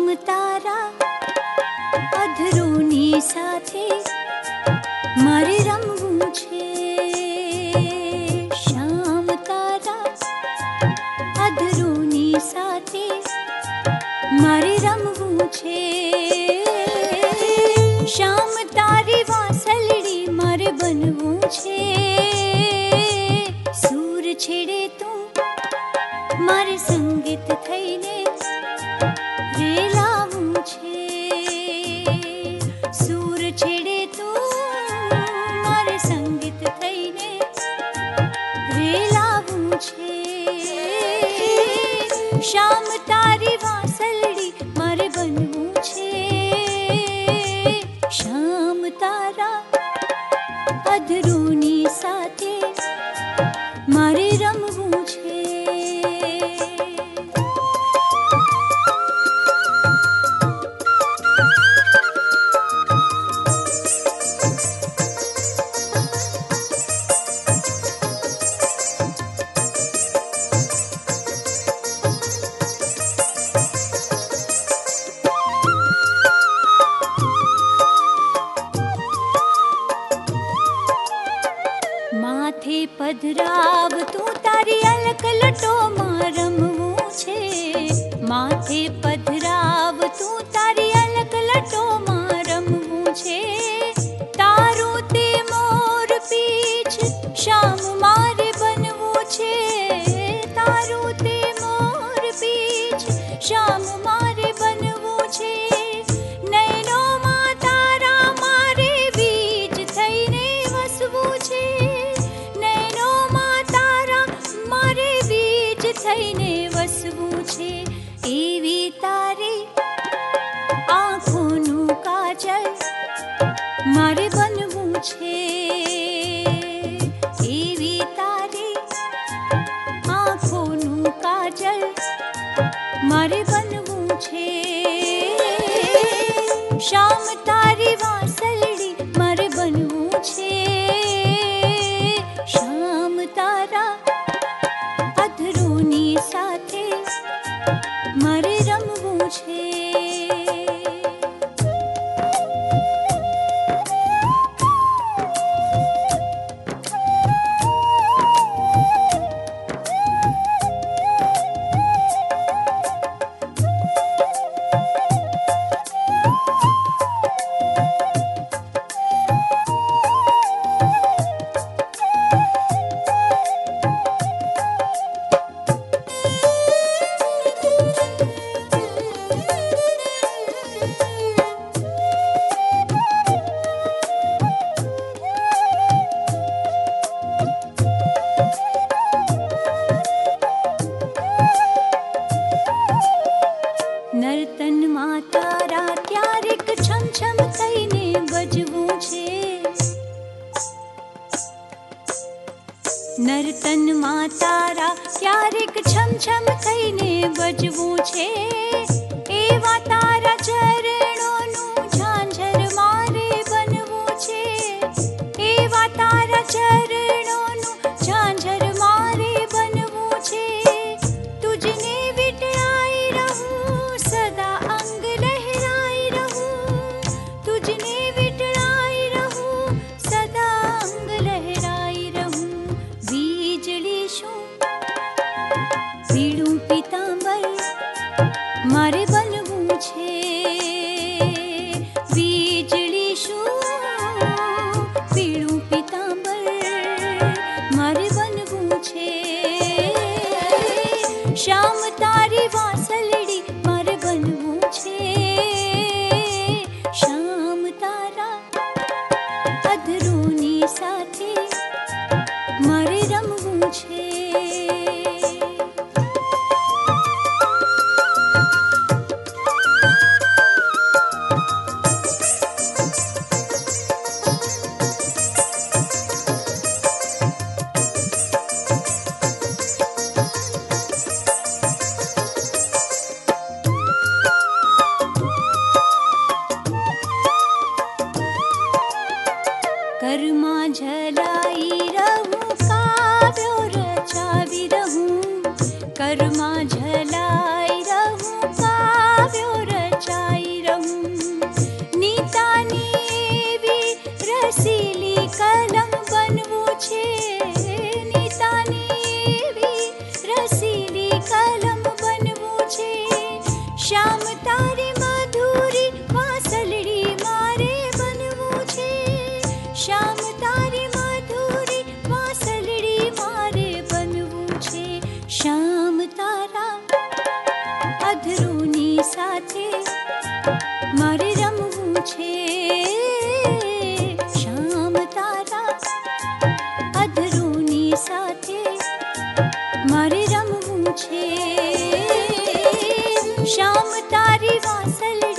તારા અધરોની સાથે મારે રમવું છે. શ્યામ તારા અધરોની સાથે મારે રમવું છે. શ્યામ તારી વાસલડી મારે બનવું છે. સૂર છેડે તું મારે સંગીત થઈને રેલાવું છે. સૂર છેડે તું મારે સંગીત થઈને રેલાવું છે. શ્યામ તારી વાસલડી મારે બનવું છે. શ્યામ તારા અધરોની સાથે મારે રમવું છે. માથે પધરાવ તું તારી અલક લટોમાં રમવું છે. માથે પધરાવ તું તારી અલક લટોમાં રમવું છે. તારું તે મોર પીછ શ્યામ મારે બનવું છે. તારું તે મોર પીછ શ્યામ મારે બનવું છે. નયનોમાં તારા મારે બીજ થઈને વસવું છે. થઈને વસવું છે. એવી તારી આંખોનું કાજલ મારે બનવું છે. એવી તારી આંખોનું કાજલ મારે બનવું છે. શ્યામ તારી વાસલડી મારે બનવું છે. શ્યામ તારા અધરોની સાથે મારે રમવું છે. નર્તનમાં તારા ક્યારેક છમ છમ થઈને બજવું છે. નર્તનમાં તારા ક્યારેક છમ છમ થઈને બજવું છે. એવા તારા ચરણોનું ઝાંઝર મારે બનવું છે. એવા તારા ચરણોનું ઝાંઝર મારે બનવું છે. તુજને વિટળાઈ રહું સદા અંગ લહેરાઈ રહું. તુજને વિટળાઈ રહું સદા અંગ લહેરાઈ રહું. વીજળી શું પીળું પીતાંબર મારે બનવું છે. વીજળી શું પીળું પીતાંબર મારે બનવું છે. શ્યામ તારી વાસલડી મારે બનવું છે. શ્યામ તારા અધરોની સાથે મારે રમવું છે. તારી મધુરી વાસલડી મારે બનવું છે. શ્યામ તારી મધુરી વાસલડી મારે બનવું છે. શ્યામ તારા અધરૂની સાથે મારે રમવું છે. શ્યામ તારા અધરૂની સાથે મારે રમવું છે. શ્યામ તારી વાસલડી